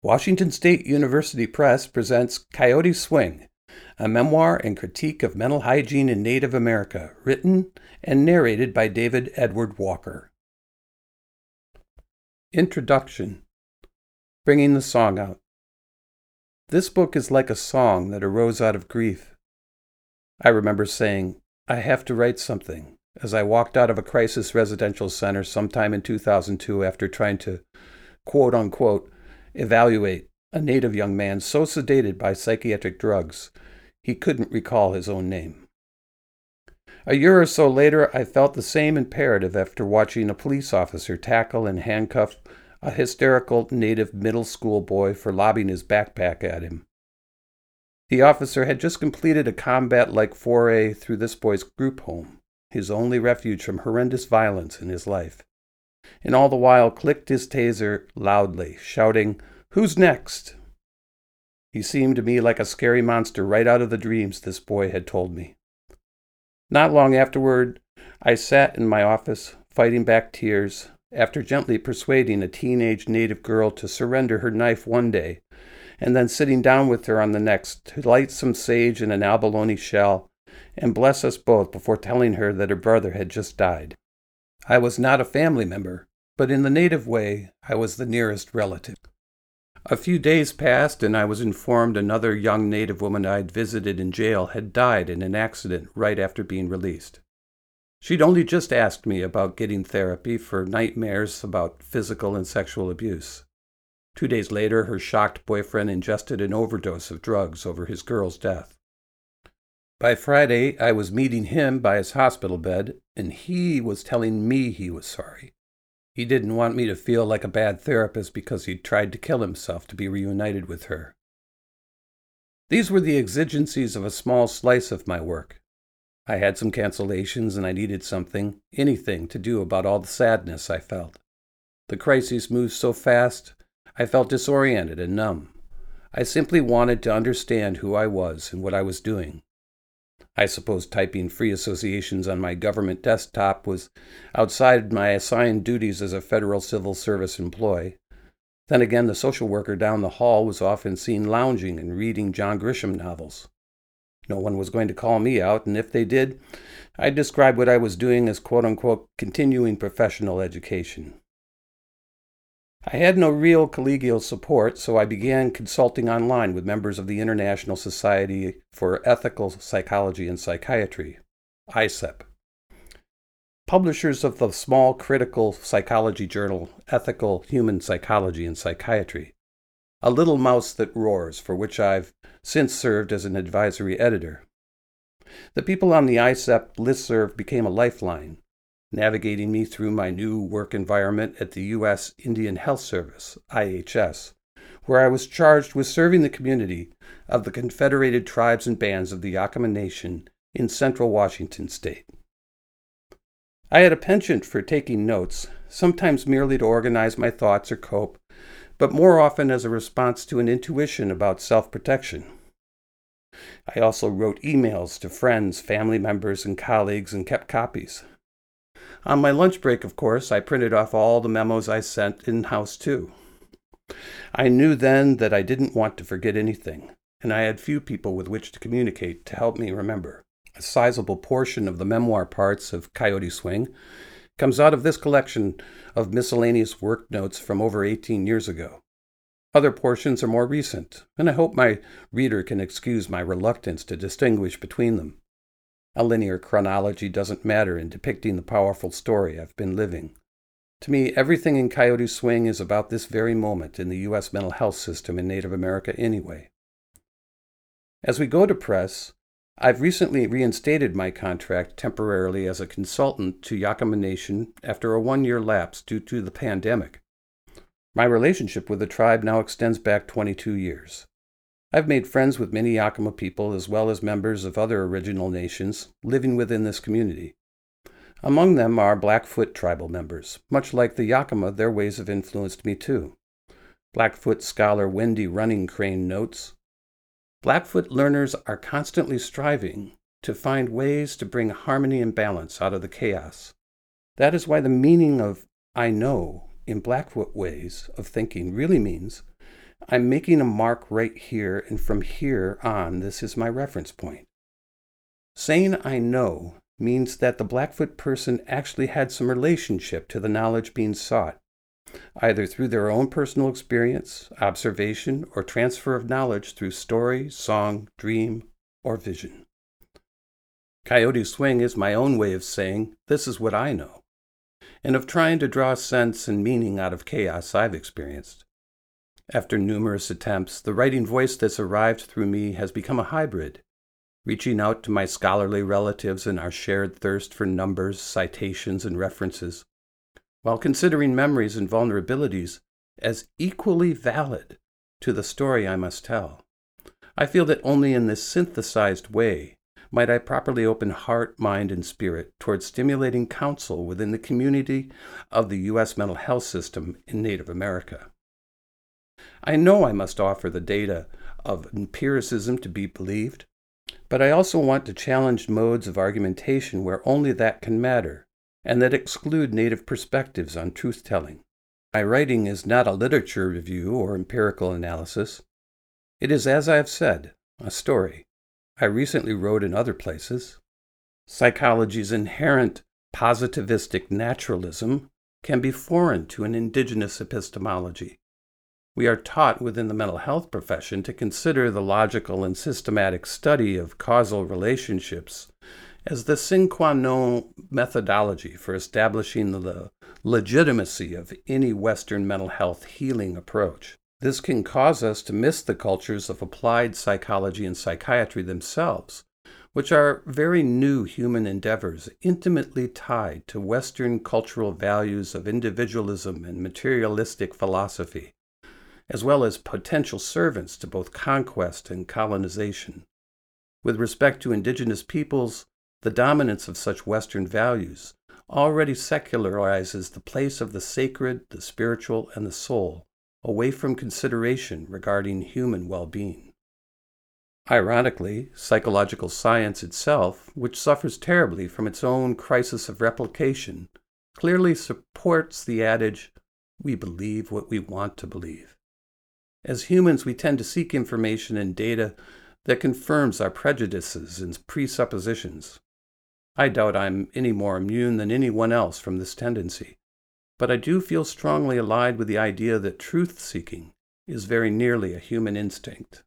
Washington State University Press presents Coyote Swing, a memoir and critique of mental hygiene in Native America, written and narrated by David Edward Walker. Introduction. Bringing the song out. This book is like a song that arose out of grief. I remember saying, I have to write something, as I walked out of a crisis residential center sometime in 2002 after trying to, quote-unquote, evaluate a Native young man so sedated by psychiatric drugs he couldn't recall his own name. A year or so later, I felt the same imperative after watching a police officer tackle and handcuff a hysterical Native middle school boy for lobbing his backpack at him. The officer had just completed a combat-like foray through this boy's group home, his only refuge from horrendous violence in his life, and all the while clicked his taser loudly, shouting, "Who's next?" He seemed to me like a scary monster right out of the dreams this boy had told me. Not long afterward, I sat in my office, fighting back tears, after gently persuading a teenage Native girl to surrender her knife one day, and then sitting down with her on the next to light some sage in an abalone shell and bless us both before telling her that her brother had just died. I was not a family member, but in the Native way, I was the nearest relative. A few days passed, and I was informed another young Native woman I'd visited in jail had died in an accident right after being released. She'd only just asked me about getting therapy for nightmares about physical and sexual abuse. 2 days later, her shocked boyfriend ingested an overdose of drugs over his girl's death. By Friday, I was meeting him by his hospital bed, and he was telling me he was sorry. He didn't want me to feel like a bad therapist because he'd tried to kill himself to be reunited with her. These were the exigencies of a small slice of my work. I had some cancellations and I needed something, anything, to do about all the sadness I felt. The crises moved so fast, I felt disoriented and numb. I simply wanted to understand who I was and what I was doing. I suppose typing free associations on my government desktop was outside my assigned duties as a federal civil service employee. Then again, the social worker down the hall was often seen lounging and reading John Grisham novels. No one was going to call me out, and if they did, I'd describe what I was doing as quote-unquote continuing professional education. I had no real collegial support, so I began consulting online with members of the International Society for Ethical Psychology and Psychiatry, ISEP, publishers of the small critical psychology journal Ethical Human Psychology and Psychiatry, a little mouse that roars, for which I've since served as an advisory editor. The people on the ISEP listserv became a lifeline, navigating me through my new work environment at the U.S. Indian Health Service, IHS, where I was charged with serving the community of the Confederated Tribes and Bands of the Yakama Nation in central Washington state. I had a penchant for taking notes, sometimes merely to organize my thoughts or cope, but more often as a response to an intuition about self-protection. I also wrote emails to friends, family members, and colleagues and kept copies. On my lunch break, of course, I printed off all the memos I sent in-house too. I knew then that I didn't want to forget anything, and I had few people with which to communicate to help me remember. A sizable portion of the memoir parts of Coyote Swing comes out of this collection of miscellaneous work notes from over 18 years ago. Other portions are more recent, and I hope my reader can excuse my reluctance to distinguish between them. A linear chronology doesn't matter in depicting the powerful story I've been living. To me, everything in Coyote Swing is about this very moment in the U.S. mental health system in Native America anyway. As we go to press, I've recently reinstated my contract temporarily as a consultant to Yakama Nation after a 1-year lapse due to the pandemic. My relationship with the tribe now extends back 22 years. I've made friends with many Yakama people as well as members of other original nations living within this community. Among them are Blackfoot tribal members. Much like the Yakama, their ways have influenced me too. Blackfoot scholar Wendy Running Crane notes, Blackfoot learners are constantly striving to find ways to bring harmony and balance out of the chaos. That is why the meaning of I know in Blackfoot ways of thinking really means I'm making a mark right here, and from here on, this is my reference point. Saying I know means that the Blackfoot person actually had some relationship to the knowledge being sought, either through their own personal experience, observation, or transfer of knowledge through story, song, dream, or vision. Coyote Swing is my own way of saying, this is what I know, and of trying to draw sense and meaning out of chaos I've experienced. After numerous attempts, the writing voice that's arrived through me has become a hybrid, reaching out to my scholarly relatives in our shared thirst for numbers, citations, and references, while considering memories and vulnerabilities as equally valid to the story I must tell. I feel that only in this synthesized way might I properly open heart, mind, and spirit towards stimulating counsel within the community of the U.S. mental health system in Native America. I know I must offer the data of empiricism to be believed, but I also want to challenge modes of argumentation where only that can matter, and that exclude Native perspectives on truth-telling. My writing is not a literature review or empirical analysis. It is, as I have said, a story. I recently wrote in other places. Psychology's inherent positivistic naturalism can be foreign to an indigenous epistemology. We are taught within the mental health profession to consider the logical and systematic study of causal relationships as the sine qua non methodology for establishing the legitimacy of any Western mental health healing approach. This can cause us to miss the cultures of applied psychology and psychiatry themselves, which are very new human endeavors intimately tied to Western cultural values of individualism and materialistic philosophy, as well as potential servants to both conquest and colonization. With respect to indigenous peoples, the dominance of such Western values already secularizes the place of the sacred, the spiritual, and the soul away from consideration regarding human well-being. Ironically, psychological science itself, which suffers terribly from its own crisis of replication, clearly supports the adage, we believe what we want to believe. As humans, we tend to seek information and data that confirms our prejudices and presuppositions. I doubt I'm any more immune than anyone else from this tendency, but I do feel strongly allied with the idea that truth-seeking is very nearly a human instinct.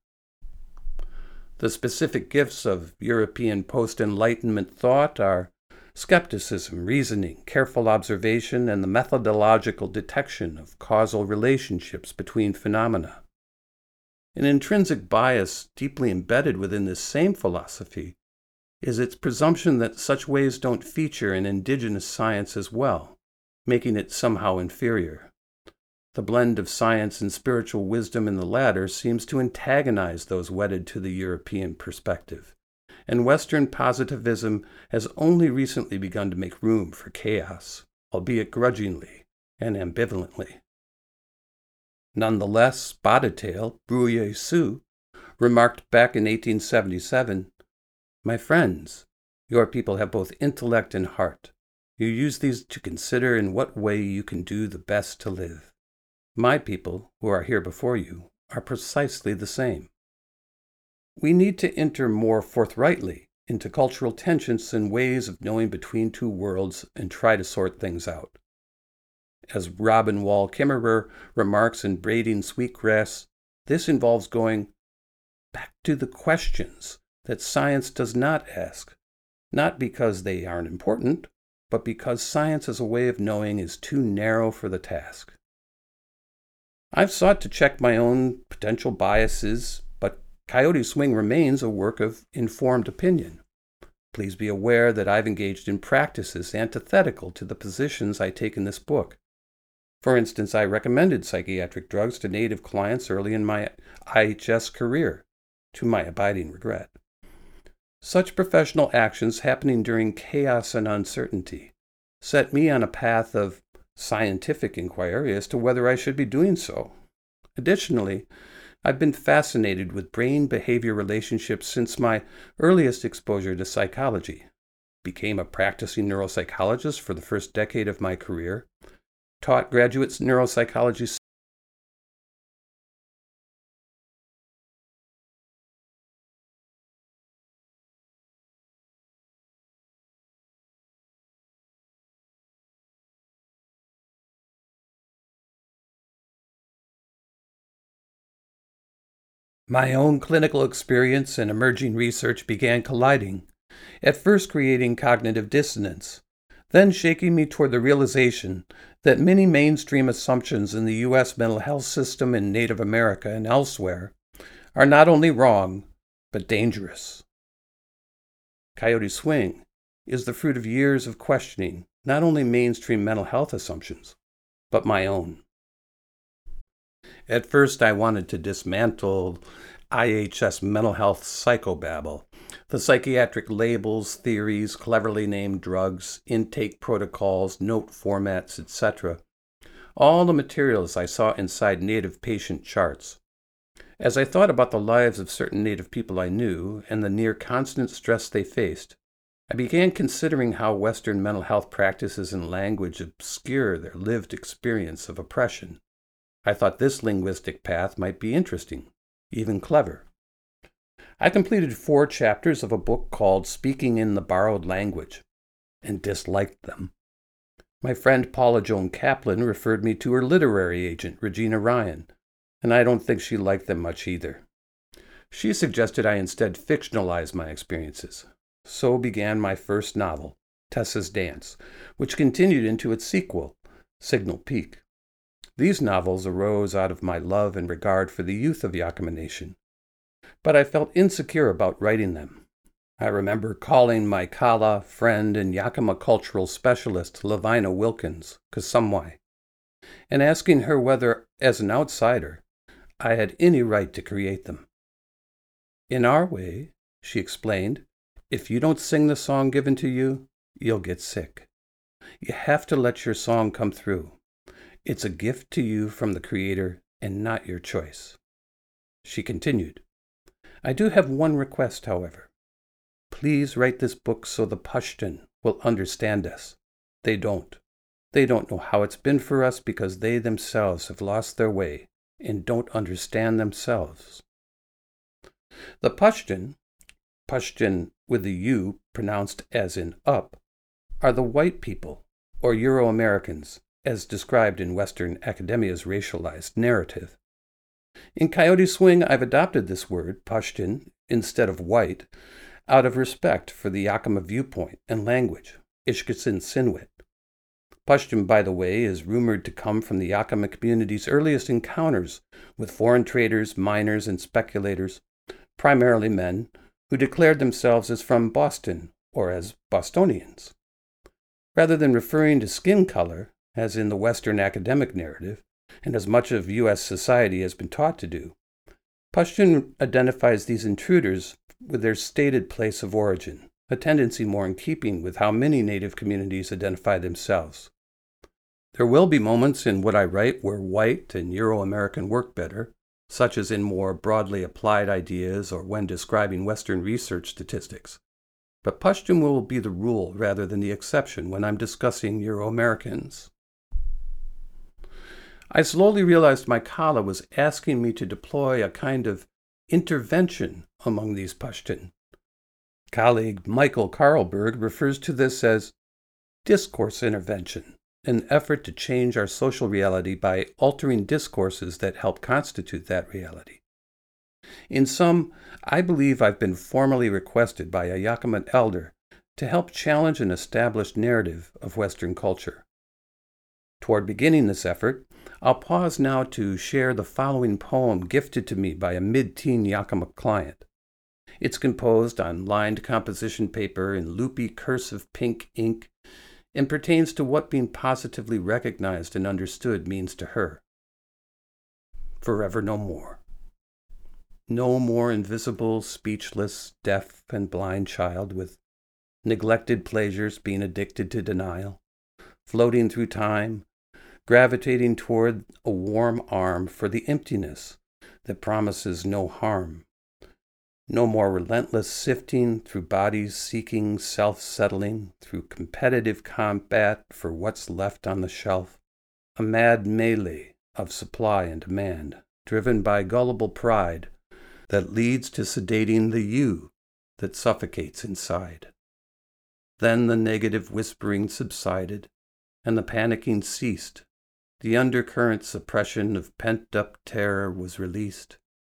The specific gifts of European post-Enlightenment thought are skepticism, reasoning, careful observation, and the methodological detection of causal relationships between phenomena. An intrinsic bias deeply embedded within this same philosophy is its presumption that such ways don't feature in indigenous science as well, making it somehow inferior. The blend of science and spiritual wisdom in the latter seems to antagonize those wedded to the European perspective, and Western positivism has only recently begun to make room for chaos, albeit grudgingly and ambivalently. Nonetheless, Spotted Tail, Brouillé Sioux, remarked back in 1877, "My friends, your people have both intellect and heart. You use these to consider in what way you can do the best to live. My people, who are here before you, are precisely the same." We need to enter more forthrightly into cultural tensions and ways of knowing between two worlds and try to sort things out. As Robin Wall Kimmerer remarks in Braiding Sweetgrass, this involves going back to the questions that science does not ask, not because they aren't important, but because science as a way of knowing is too narrow for the task. I've sought to check my own potential biases, but Coyote Swing remains a work of informed opinion. Please be aware that I've engaged in practices antithetical to the positions I take in this book. For instance, I recommended psychiatric drugs to Native clients early in my IHS career, to my abiding regret. Such professional actions happening during chaos and uncertainty set me on a path of scientific inquiry as to whether I should be doing so. Additionally, I've been fascinated with brain-behavior relationships since my earliest exposure to psychology. Became a practicing neuropsychologist for the first decade of my career, taught graduates neuropsychology My own clinical experience and emerging research began colliding, at first creating cognitive dissonance, then shaking me toward the realization that many mainstream assumptions in the U.S. mental health system in Native America and elsewhere are not only wrong, but dangerous. Coyote Swing is the fruit of years of questioning not only mainstream mental health assumptions, but my own. At first, I wanted to dismantle IHS mental health psychobabble, the psychiatric labels, theories, cleverly named drugs, intake protocols, note formats, etc. All the materials I saw inside Native patient charts. As I thought about the lives of certain Native people I knew and the near constant stress they faced, I began considering how Western mental health practices and language obscure their lived experience of oppression. I thought this linguistic path might be interesting, even clever. I completed 4 chapters of a book called Speaking in the Borrowed Language, and disliked them. My friend Paula Joan Kaplan referred me to her literary agent, Regina Ryan, and I don't think she liked them much either. She suggested I instead fictionalize my experiences. So began my first novel, Tessa's Dance, which continued into its sequel, Signal Peak. These novels arose out of my love and regard for the youth of Yakama Nation, but I felt insecure about writing them. I remember calling my Kala friend and Yakama cultural specialist, Lavina Wilkins, Kasumwai, and asking her whether, as an outsider, I had any right to create them. In our way, she explained, if you don't sing the song given to you, you'll get sick. You have to let your song come through. It's a gift to you from the Creator and not your choice. She continued, I do have one request, however. Please write this book so the Pashtun will understand us. They don't. They don't know how it's been for us because they themselves have lost their way and don't understand themselves. The Pashtun with the U pronounced as in up, are the white people, or Euro-Americans, as described in Western academia's racialized narrative. In Coyote Swing, I've adopted this word, Pashtun, instead of white, out of respect for the Yakama viewpoint and language, Ishkitsin Sinuit. Pashtun, by the way, is rumored to come from the Yakama community's earliest encounters with foreign traders, miners, and speculators, primarily men, who declared themselves as from Boston or as Bostonians. Rather than referring to skin color, as in the Western academic narrative, and as much of U.S. society has been taught to do, Pashtun identifies these intruders with their stated place of origin, a tendency more in keeping with how many Native communities identify themselves. There will be moments in what I write where white and Euro-American work better, such as in more broadly applied ideas or when describing Western research statistics. But Pashtun will be the rule rather than the exception when I'm discussing Euro-Americans. I slowly realized my Kala was asking me to deploy a kind of intervention among these Pashtun. Colleague Michael Carlberg refers to this as discourse intervention, an effort to change our social reality by altering discourses that help constitute that reality. In sum, I believe I've been formally requested by a Yakama elder to help challenge an established narrative of Western culture. Toward beginning this effort, I'll pause now to share the following poem gifted to me by a mid-teen Yakama client. It's composed on lined composition paper in loopy cursive pink ink and pertains to what being positively recognized and understood means to her. Forever no more. No more invisible, speechless, deaf, and blind child with neglected pleasures being addicted to denial, floating through time, gravitating toward a warm arm for the emptiness that promises no harm. No more relentless sifting through bodies seeking self-settling, through competitive combat for what's left on the shelf. A mad melee of supply and demand, driven by gullible pride that leads to sedating the you that suffocates inside. Then the negative whispering subsided, and the panicking ceased. The undercurrent suppression of pent-up terror was released.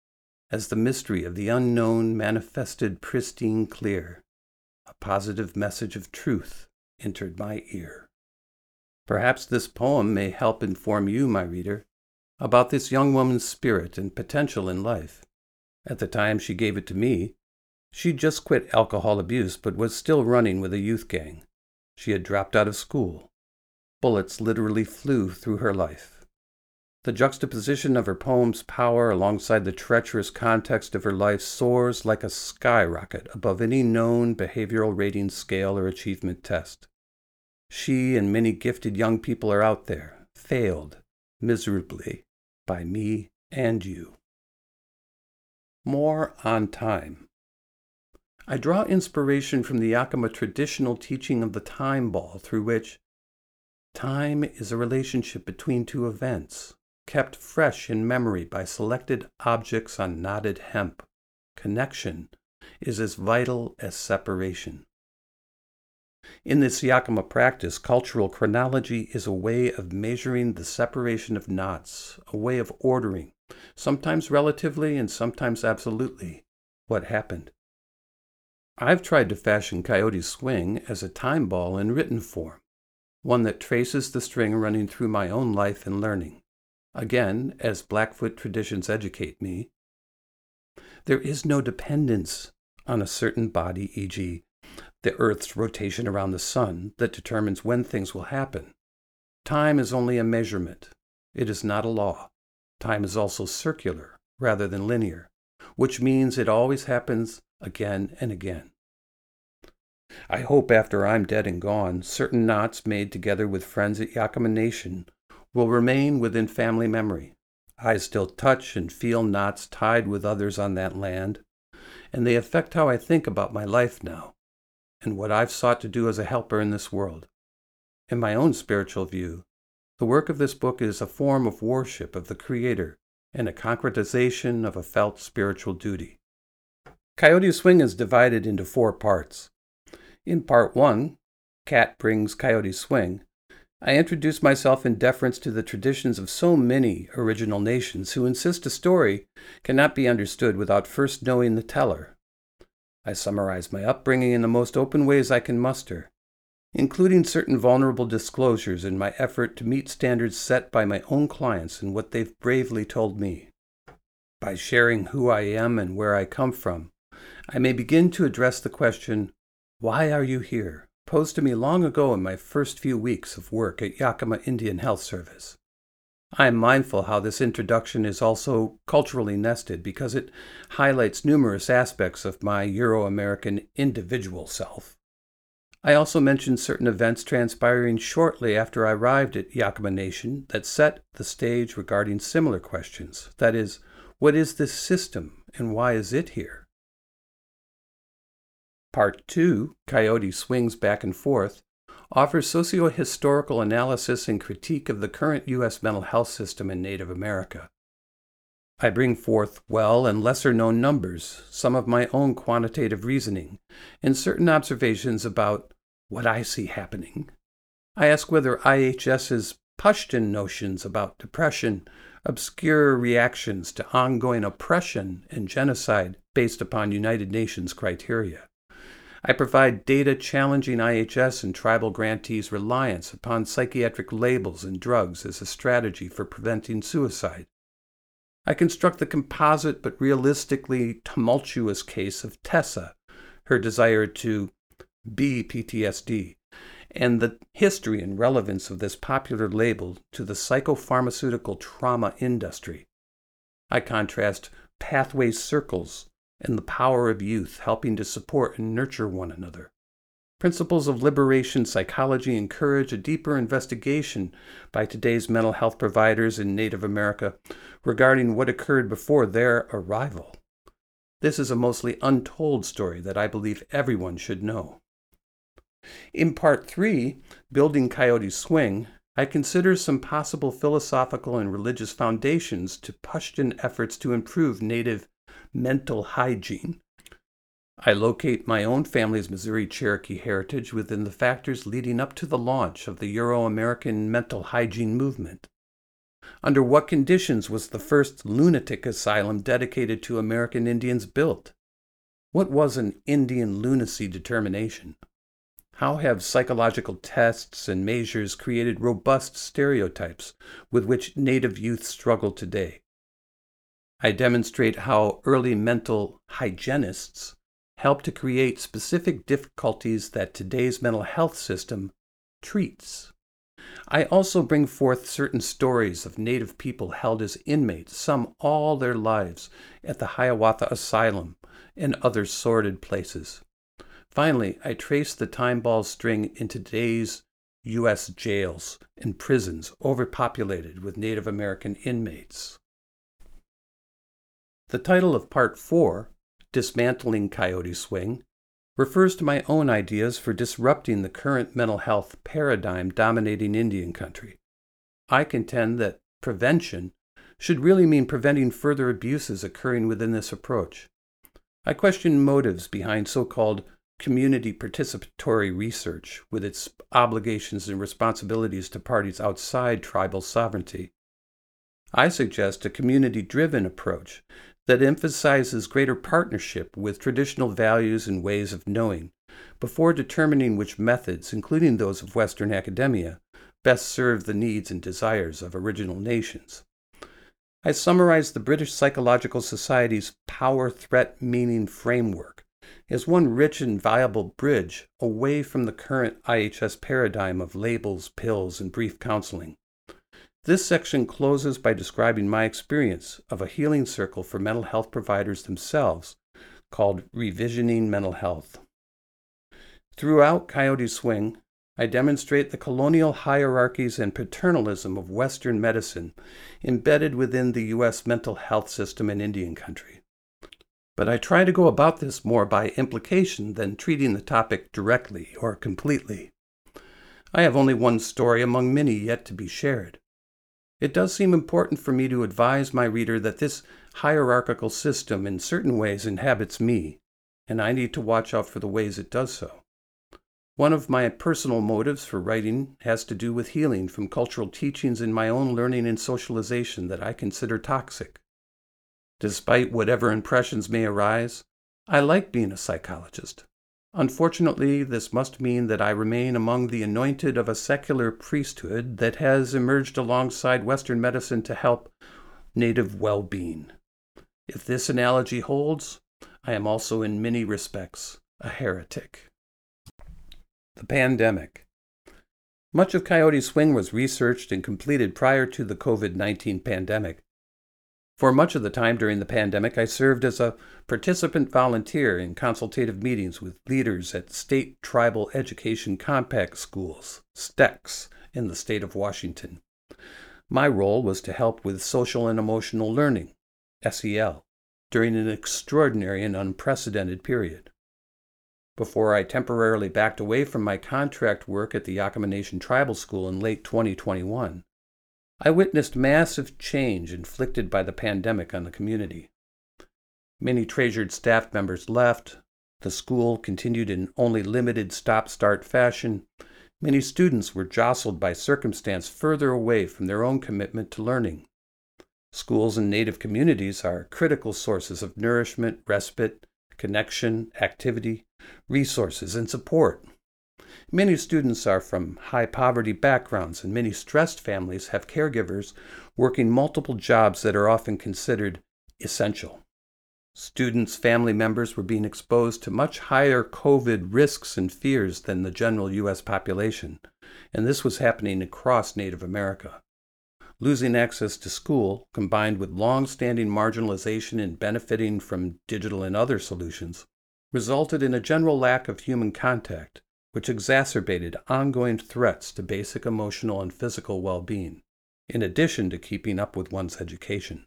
as the mystery of the unknown manifested pristine clear, a positive message of truth entered my ear. Perhaps this poem may help inform you, my reader, about this young woman's spirit and potential in life. At the time she gave it to me, she'd just quit alcohol abuse but was still running with a youth gang. She had dropped out of school. Bullets literally flew through her life. The juxtaposition of her poem's power alongside the treacherous context of her life soars like a skyrocket above any known behavioral rating scale or achievement test. She and many gifted young people are out there, failed miserably by me and you. More on time. I draw inspiration from the Yakima traditional teaching of the time ball, through which time is a relationship between two events, kept fresh in memory by selected objects on knotted hemp. Connection is as vital as separation. In this Yakima practice, cultural chronology is a way of measuring the separation of knots, a way of ordering, sometimes relatively and sometimes absolutely, what happened. I've tried to fashion Coyote Swing as a time ball in written form, one that traces the string running through my own life and learning. Again, as Blackfoot traditions educate me, there is no dependence on a certain body, e.g., the Earth's rotation around the sun, that determines when things will happen. Time is only a measurement. It is not a law. Time is also circular rather than linear, which means it always happens again and again. I hope after I'm dead and gone, certain knots made together with friends at Yakima Nation will remain within family memory. I still touch and feel knots tied with others on that land, and they affect how I think about my life now and what I've sought to do as a helper in this world. In my own spiritual view, the work of this book is a form of worship of the Creator and a concretization of a felt spiritual duty. Coyote Swing is divided into 4 parts. In Part 1, Cat Brings Coyote Swing, I introduce myself in deference to the traditions of so many original nations who insist a story cannot be understood without first knowing the teller. I summarize my upbringing in the most open ways I can muster, including certain vulnerable disclosures in my effort to meet standards set by my own clients and what they've bravely told me. By sharing who I am and where I come from, I may begin to address the question, "Why are you here?" posed to me long ago in my first few weeks of work at Yakima Indian Health Service. I am mindful how this introduction is also culturally nested because it highlights numerous aspects of my Euro-American individual self. I also mention certain events transpiring shortly after I arrived at Yakima Nation that set the stage regarding similar questions. That is, what is this system and why is it here? Part 2, Coyote Swings Back and Forth, offers socio-historical analysis and critique of the current U.S. mental health system in Native America. I bring forth well and lesser-known numbers, some of my own quantitative reasoning, and certain observations about what I see happening. I ask whether IHS's Pashtun notions about depression obscure reactions to ongoing oppression and genocide based upon United Nations criteria. I provide data challenging IHS and tribal grantees' reliance upon psychiatric labels and drugs as a strategy for preventing suicide. I construct the composite but realistically tumultuous case of Tessa, her desire to be PTSD, and the history and relevance of this popular label to the psychopharmaceutical trauma industry. I contrast pathway circles and the power of youth helping to support and nurture one another. Principles of liberation psychology encourage a deeper investigation by today's mental health providers in Native America regarding what occurred before their arrival. This is a mostly untold story that I believe everyone should know. In Part 3, Building Coyote Swing, I consider some possible philosophical and religious foundations to Pashtun efforts to improve Native mental hygiene. I locate my own family's Missouri Cherokee heritage within the factors leading up to the launch of the Euro-American mental hygiene movement. Under what conditions was the first lunatic asylum dedicated to American Indians built? What was an Indian lunacy determination? How have psychological tests and measures created robust stereotypes with which Native youth struggle today? I demonstrate how early mental hygienists help to create specific difficulties that today's mental health system treats. I also bring forth certain stories of Native people held as inmates, some all their lives, at the Hiawatha Asylum and other sordid places. Finally, I trace the time ball string into today's U.S. jails and prisons overpopulated with Native American inmates. The title of Part 4, Dismantling Coyote Swing, refers to my own ideas for disrupting the current mental health paradigm dominating Indian country. I contend that prevention should really mean preventing further abuses occurring within this approach. I question motives behind so-called community participatory research with its obligations and responsibilities to parties outside tribal sovereignty. I suggest a community-driven approach that emphasizes greater partnership with traditional values and ways of knowing before determining which methods, including those of Western academia, best serve the needs and desires of original nations. I summarize the British Psychological Society's power-threat meaning framework as one rich and viable bridge away from the current IHS paradigm of labels, pills, and brief counseling. This section closes by describing my experience of a healing circle for mental health providers themselves called Revisioning Mental Health. Throughout Coyote Swing, I demonstrate the colonial hierarchies and paternalism of Western medicine embedded within the U.S. mental health system in Indian country. But I try to go about this more by implication than treating the topic directly or completely. I have only one story among many yet to be shared. It does seem important for me to advise my reader that this hierarchical system in certain ways inhabits me, and I need to watch out for the ways it does so. One of my personal motives for writing has to do with healing from cultural teachings in my own learning and socialization that I consider toxic. Despite whatever impressions may arise, I like being a psychologist. Unfortunately, this must mean that I remain among the anointed of a secular priesthood that has emerged alongside Western medicine to help Native well-being. If this analogy holds, I am also in many respects a heretic. The pandemic. Much of Coyote Swing was researched and completed prior to the COVID-19 pandemic. For much of the time during the pandemic, I served as a participant volunteer in consultative meetings with leaders at State Tribal Education Compact Schools, STECS, in the state of Washington. My role was to help with social and emotional learning, SEL, during an extraordinary and unprecedented period. Before I temporarily backed away from my contract work at the Yakama Nation Tribal School in late 2021, I witnessed massive change inflicted by the pandemic on the community. Many treasured staff members left, the school continued in only limited stop-start fashion, many students were jostled by circumstance further away from their own commitment to learning. Schools and Native communities are critical sources of nourishment, respite, connection, activity, resources, and support. Many students are from high poverty backgrounds, and many stressed families have caregivers working multiple jobs that are often considered essential. Students' family members were being exposed to much higher COVID risks and fears than the general U.S. population, and this was happening across Native America. Losing access to school, combined with long-standing marginalization and benefiting from digital and other solutions, resulted in a general lack of human contact, which exacerbated ongoing threats to basic emotional and physical well-being, in addition to keeping up with one's education.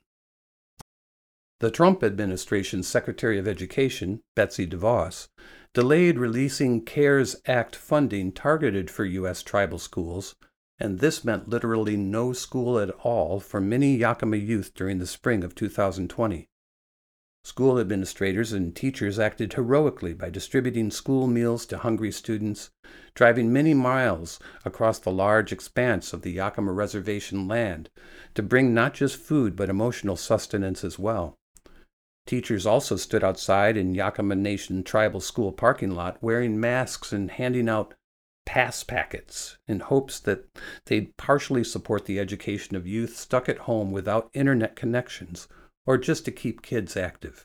The Trump administration's Secretary of Education, Betsy DeVos, delayed releasing CARES Act funding targeted for U.S. tribal schools, and this meant literally no school at all for many Yakama youth during the spring of 2020. School administrators and teachers acted heroically by distributing school meals to hungry students, driving many miles across the large expanse of the Yakima Reservation land to bring not just food but emotional sustenance as well. Teachers also stood outside in Yakima Nation Tribal School parking lot wearing masks and handing out pass packets in hopes that they'd partially support the education of youth stuck at home without internet connections, or just to keep kids active.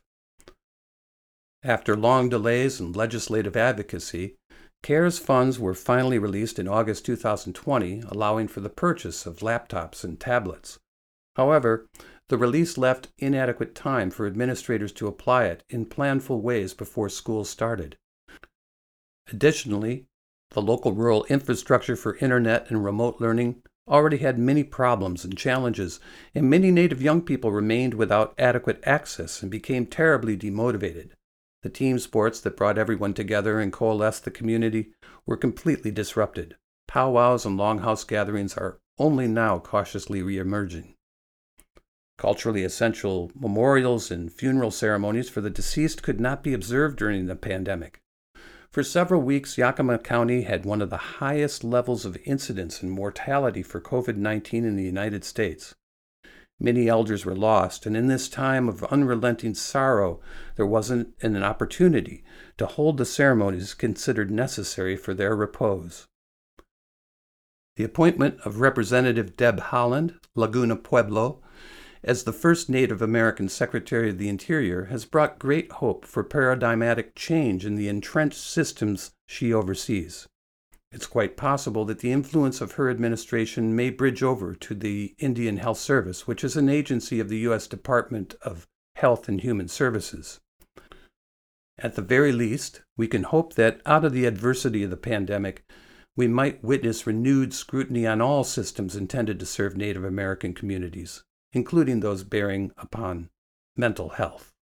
After long delays and legislative advocacy, CARES funds were finally released in August 2020, allowing for the purchase of laptops and tablets. However, the release left inadequate time for administrators to apply it in planful ways before school started. Additionally, the local rural infrastructure for internet and remote learning already had many problems and challenges, and many Native young people remained without adequate access and became terribly demotivated. The team sports that brought everyone together and coalesced the community were completely disrupted. Powwows and longhouse gatherings are only now cautiously reemerging. Culturally essential memorials and funeral ceremonies for the deceased could not be observed during the pandemic. For several weeks, Yakima County had one of the highest levels of incidence and mortality for COVID-19 in the United States. Many elders were lost, and in this time of unrelenting sorrow, there wasn't an opportunity to hold the ceremonies considered necessary for their repose. The appointment of Representative Deb Haaland, Laguna Pueblo, as the first Native American Secretary of the Interior has brought great hope for paradigmatic change in the entrenched systems she oversees. It's quite possible that the influence of her administration may bridge over to the Indian Health Service, which is an agency of the U.S. Department of Health and Human Services. At the very least, we can hope that out of the adversity of the pandemic, we might witness renewed scrutiny on all systems intended to serve Native American communities, including those bearing upon mental health.